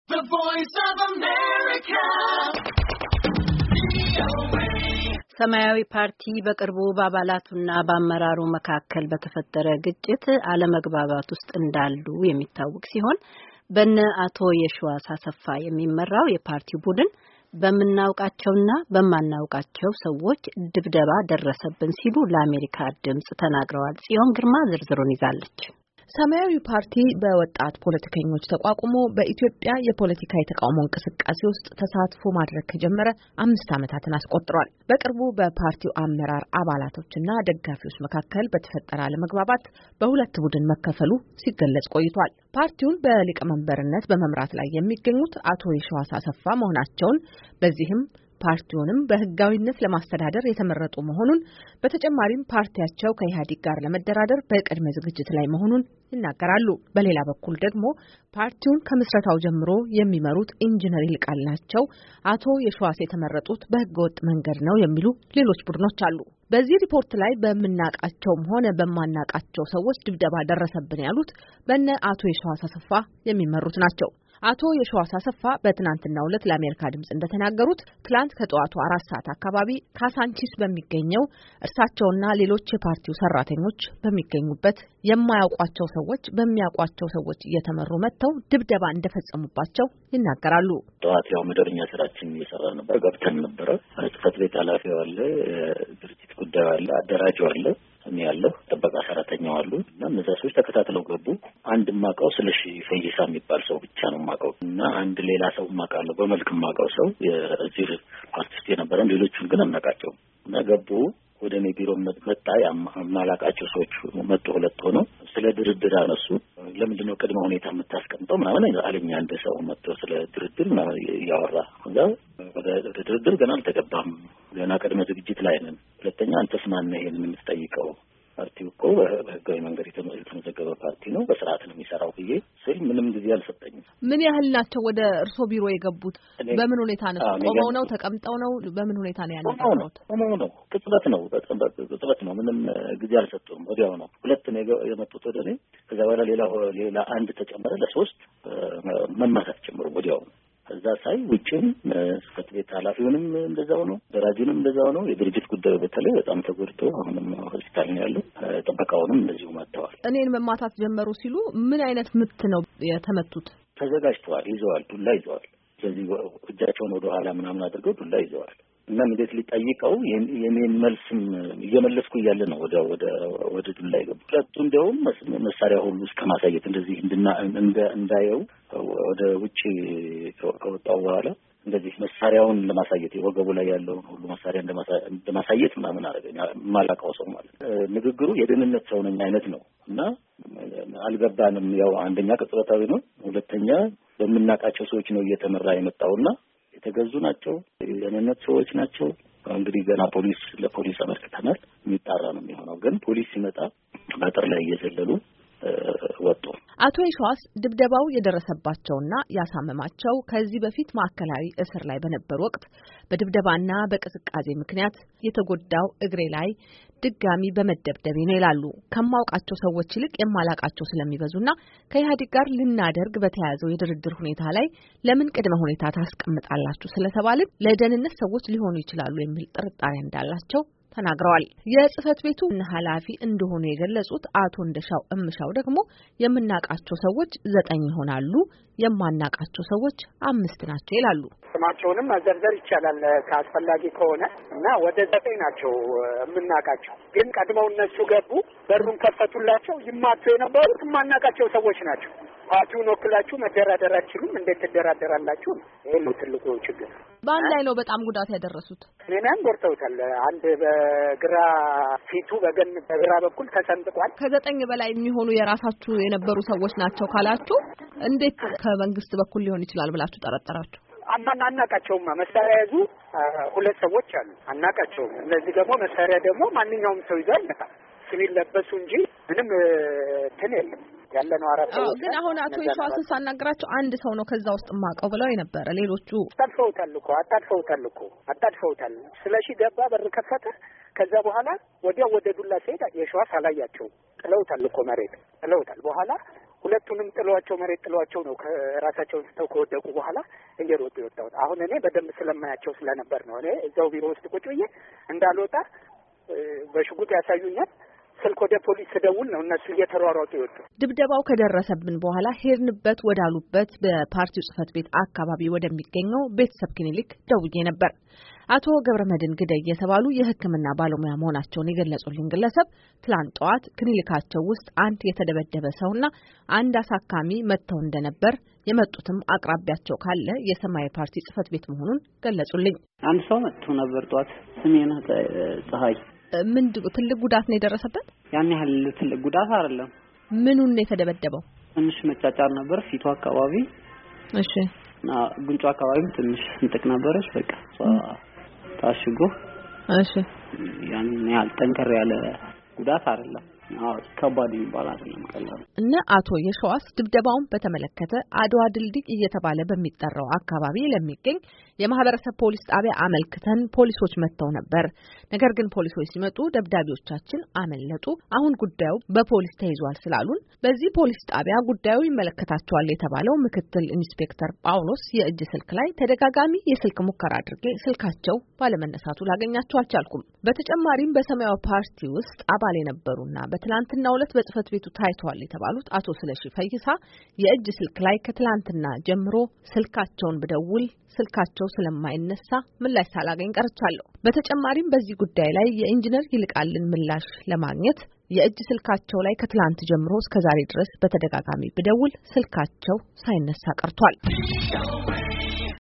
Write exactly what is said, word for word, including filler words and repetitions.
The Voice of America. ሰማያዊ ፓርቲ በቅርቡ በአባላቱና በአመራሩ መካከል በተፈጠረ ግጭት አለመግባባት ውስጥ እንዳሉ የሚታወቅ ሲሆን በእነ አቶ የሺዋስ አሰፋ የሚመራው የፓርቲው ቡድን በመናውቃቸውና በማናውቃቸው ሰዎች ድብደባ ደረሰብን ሲሉ ለአሜሪካ ድምጽ ተናግረዋል። ጽዮን ግርማ ዝርዝሩን ይዛለች። ሰማያዊ ፓርቲ በወጣት ፖለቲከኞች ተቋቁሞ በኢትዮጵያ የፖለቲካ የተቃውሞ እንቅስቃሴ ውስጥ ተሳትፎ ማድረግ ከጀመረ አምስት ዓመታትን አስቆጥሯል። በቅርቡ በፓርቲው አመራር አባላቶችና ደጋፊዎች መካከል በተፈጠረ አለመግባባት በሁለት ቡድን መከፈሉ ሲገለጽ ቆይቷል። ፓርቲውን በሊቀመንበርነት በመምራት ላይ የሚገኙት አቶ የሺዋስ አሰፋ መሆናቸውን በዚህም ፓርቲውንም በህጋዊነት ለማስተዳደር የተመረጡ መሆኑን በተጨማሪም ፓርቲያቸው ከኢህአዴግ ጋር ለመደራደር በቅድመ ዝግጅት ላይ መሆኑን ይናገራሉ። በሌላ በኩል ደግሞ ፓርቲውን ከምስረታው ጀምሮ የሚመሩት ኢንጂነር ይልቃል ናቸው አቶ የሺዋስ የተመረጡት በህገወጥ መንገድ ነው የሚሉ ሌሎች ቡድኖች አሉ። በዚህ ሪፖርት ላይ በመናቃቸውም ሆነ በማናቃቸው ሰዎች ድብደባ ደረሰብን ያሉት በእነ አቶ የሺዋስ አሰፋ የሚመሩት ናቸው። አቶ የሺዋስ አሰፋ በትናንትናው ዕለት ለአሜሪካ ድምጽ እንደተናገሩት ትላንት ከጠዋቱ አራት ሰዓት አካባቢ ካሳንቺስ በሚገኘው እርሳቸውና ሌሎች የፓርቲው ሰራተኞች በሚገኙበት የማያውቋቸው ሰዎች በሚያውቋቸው ሰዎች እየተመሩ መጥተው ድብደባ እንደፈጸሙባቸው ይናገራሉ። ጠዋት ያው መደበኛ ስራችን እየሰራ ነበር። ገብተን ነበረ። ጽህፈት ቤት ኃላፊው አለ፣ ድርጅት ጉዳዩ አለ፣ አደራጁ አለ፣ እኔ ያለሁ ጥበቃ ሰራተኛው አሉ እና እነዛ ሰዎች ተከታትለው ገቡ። አንድ ማቀው ስለሺ ፈይሳ የሚባል ሰው ብቻ ነው ማቀው እና አንድ ሌላ ሰው ማቃለው በመልክ ማቀው ሰው የዚህ አርቲስት የነበረው ሌሎቹን ግን አናቃቸው እና ገቡ። ወደ እኔ ቢሮ መጣ። ያማላቃቸው ሰዎች መጡ። ሁለት ሆነው ስለ ድርድር አነሱ። ለምንድነው ቅድመ ሁኔታ የምታስቀምጠው ምናምን አለኝ። አንድ ሰው መጥቶ ስለ ድርድር ምናምን ያወራ። ከዛ ወደ ድርድር ገና አልተገባም፣ ገና ቅድመ ዝግጅት ላይ ነን። ሁለተኛ አንተስ ማን ነህ ይሄን የምትጠይቀው? ፓርቲው እኮ በህጋዊ መንገድ የተመዘገበ ፓርቲ ነው፣ በስርዓት ነው የሚሰራው ብዬ ስል ምንም ጊዜ አልሰጠኝም። ምን ያህል ናቸው ወደ እርሶ ቢሮ የገቡት? በምን ሁኔታ ነው? ቆመው ነው? ተቀምጠው ነው? በምን ሁኔታ ነው ያለው? ቆመው ነው። ቅጽበት ነው። በጣም ቅጽበት ነው። ምንም ጊዜ አልሰጡም። ወዲያው ነው። ሁለት ነው የመጡት ወደ እኔ። ከዛ በኋላ ሌላ ሌላ አንድ ተጨመረ። ለሶስት መማታት ጀምሮ ወዲያው ነው። ከዛ ሳይ ውጭም ጽህፈት ቤት ኃላፊውንም እንደዛው ነው፣ ደራጁንም እንደዛው ነው። የድርጅት ጉዳዩ በተለይ በጣም ተጎድቶ አሁንም ሆስፒታል ነው ያለው። ጥበቃውንም እንደዚሁ መጥተዋል። እኔን መማታት ጀመሩ ሲሉ ምን አይነት ምት ነው የተመቱት? ተዘጋጅተዋል፣ ይዘዋል፣ ዱላ ይዘዋል። ስለዚህ እጃቸውን ወደ ኋላ ምናምን አድርገው ዱላ ይዘዋል እና እንዴት ሊጠይቀው የኔን መልስም እየመለስኩ እያለ ነው ወደ ወደ ወደ ዱላ ይገቡ። ሁለቱ እንደውም መሳሪያ ሁሉ እስከ ማሳየት እንደዚህ እንድና እንዳየው ወደ ውጪ ከወጣው በኋላ እንደዚህ መሳሪያውን ለማሳየት ወገቡ ላይ ያለውን ሁሉ መሳሪያ እንደማሳየት ምናምን አደረገኝ። ማላቀው ሰው ማለት ንግግሩ የደህንነት ሰው ነኝ አይነት ነው እና አልገባንም። ያው አንደኛ ቅጽበታዊ ነው፣ ሁለተኛ በምናቃቸው ሰዎች ነው እየተመራ የመጣውና የተገዙ ናቸው፣ የደህንነት ሰዎች ናቸው። እንግዲህ ገና ፖሊስ ለፖሊስ አመልክተናል። የሚጣራ ነው የሚሆነው። ግን ፖሊስ ሲመጣ አጥር ላይ እየዘለሉ ወጡ። አቶ የሺዋስ ድብደባው የደረሰባቸውና ያሳመማቸው ከዚህ በፊት ማዕከላዊ እስር ላይ በነበሩ ወቅት በድብደባና በቅዝቃዜ ምክንያት የተጎዳው እግሬ ላይ ድጋሚ በመደብደቤ ነው ይላሉ። ከማውቃቸው ሰዎች ይልቅ የማላቃቸው ስለሚበዙና ከኢህአዴግ ጋር ልናደርግ በተያያዘው የድርድር ሁኔታ ላይ ለምን ቅድመ ሁኔታ ታስቀምጣላችሁ ስለተባልን ለደህንነት ሰዎች ሊሆኑ ይችላሉ የሚል ጥርጣሬ እንዳላቸው ተናግረዋል። የጽህፈት ቤቱ ኃላፊ እንደሆኑ የገለጹት አቶ እንደሻው እምሻው ደግሞ የምናቃቸው ሰዎች ዘጠኝ ይሆናሉ፣ የማናቃቸው ሰዎች አምስት ናቸው ይላሉ። ስማቸውንም መዘርዘር ይቻላል ካስፈላጊ ከሆነ እና ወደ ዘጠኝ ናቸው የምናቃቸው። ግን ቀድመው እነሱ ገቡ፣ በሩን ከፈቱላቸው። ይማቱ የነበሩት የማናቃቸው ሰዎች ናቸው። ፓርቲውን ወክላችሁ መደራደር አትችሉም፣ እንዴት ትደራደራላችሁ? ይሄ ነው ትልቁ ችግር። በአንድ ላይ ነው በጣም ጉዳት ያደረሱት። እኔን ጎርተውታል። አንድ በግራ ፊቱ በገን በግራ በኩል ተሰንጥቋል። ከዘጠኝ በላይ የሚሆኑ የራሳችሁ የነበሩ ሰዎች ናቸው ካላችሁ እንዴት ከመንግስት በኩል ሊሆን ይችላል ብላችሁ ጠረጠራችሁ? አማን አናቃቸውም። መሳሪያ ያዙ ሁለት ሰዎች አሉ፣ አናቃቸውም። እነዚህ ደግሞ መሳሪያ ደግሞ ማንኛውም ሰው ይዟል። ሲቪል ለበሱ እንጂ ምንም እንትን የለም። ያለ ነው አራት ሰው። ግን አሁን አቶ የሺዋስን ሳናግራቸው አንድ ሰው ነው ከዛ ውስጥ ማቀው ብለው የነበረ። ሌሎቹ አጣድፈውታል እኮ አጣድፈውታል እኮ አጣድፈውታል። ስለሺ ገባ፣ በር ከፈተ። ከዛ በኋላ ወዲያው ወደ ዱላ ሲሄድ የሺዋስ አላያቸው። ጥለውታል እኮ መሬት ጥለውታል። በኋላ ሁለቱንም ጥሏቸው መሬት ጥሏቸው ነው ከራሳቸውን ስተው ከወደቁ በኋላ እየሮጡ የወጣሁት። አሁን እኔ በደንብ ስለማያቸው ስለነበር ነው። እኔ እዛው ቢሮ ውስጥ ቁጭ ብዬ እንዳልወጣ በሽጉጥ ያሳዩኛል። ስልክ ወደ ፖሊስ ደውል ነው እነሱ እየተሯሯጡ ይወጡ። ድብደባው ከደረሰብን በኋላ ሄድንበት ወዳሉበት በፓርቲው ጽህፈት ቤት አካባቢ ወደሚገኘው ቤተሰብ ክሊኒክ ደውዬ ነበር። አቶ ገብረመድህን ግደይ የተባሉ የሕክምና ባለሙያ መሆናቸውን የገለጹልኝ ግለሰብ ትላንት ጠዋት ክሊኒካቸው ውስጥ አንድ የተደበደበ ሰውና አንድ አሳካሚ መጥተው እንደነበር የመጡትም አቅራቢያቸው ካለ የሰማያዊ ፓርቲ ጽህፈት ቤት መሆኑን ገለጹልኝ። አንድ ሰው መጥቶ ነበር ጠዋት ስሜና ፀሐይ። ምንድን ትልቅ ጉዳት ነው የደረሰበት? ያን ያህል ትልቅ ጉዳት አይደለም። ምኑን ነው የተደበደበው? ትንሽ መጫጫር ነበር ፊቱ አካባቢ። እሺ። ና ጉንጩ አካባቢ ትንሽ እንጥቅ ነበረች። በቃ ታሽጎ። እሺ። ያን ያህል ጠንከር ያለ ጉዳት አይደለም። አዎ ከባድ ይባል አይደለም ቀላል። እነ አቶ የሸዋስ ድብደባውን በተመለከተ አድዋ ድልድይ እየተባለ በሚጠራው አካባቢ ለሚገኝ የማህበረሰብ ፖሊስ ጣቢያ አመልክተን ፖሊሶች መጥተው ነበር። ነገር ግን ፖሊሶች ሲመጡ ደብዳቤዎቻችን አመለጡ። አሁን ጉዳዩ በፖሊስ ተይዟል ስላሉን በዚህ ፖሊስ ጣቢያ ጉዳዩ ይመለከታቸዋል የተባለው ምክትል ኢንስፔክተር ጳውሎስ የእጅ ስልክ ላይ ተደጋጋሚ የስልክ ሙከራ አድርጌ ስልካቸው ባለመነሳቱ ላገኛቸው አልቻልኩም። በተጨማሪም በሰማያዊ ፓርቲ ውስጥ አባል የነበሩና በትላንትናው ዕለት በጽህፈት ቤቱ ታይቷል የተባሉት አቶ ስለሺ ፈይሳ የእጅ ስልክ ላይ ከትላንትና ጀምሮ ስልካቸውን ብደውል ስልካቸው ስለማይነሳ ምላሽ ሳላገኝ ቀርቻለሁ። በተጨማሪም በዚህ ጉዳይ ላይ የኢንጂነር ይልቃልን ምላሽ ለማግኘት የእጅ ስልካቸው ላይ ከትላንት ጀምሮ እስከ ዛሬ ድረስ በተደጋጋሚ ብደውል ስልካቸው ሳይነሳ ቀርቷል።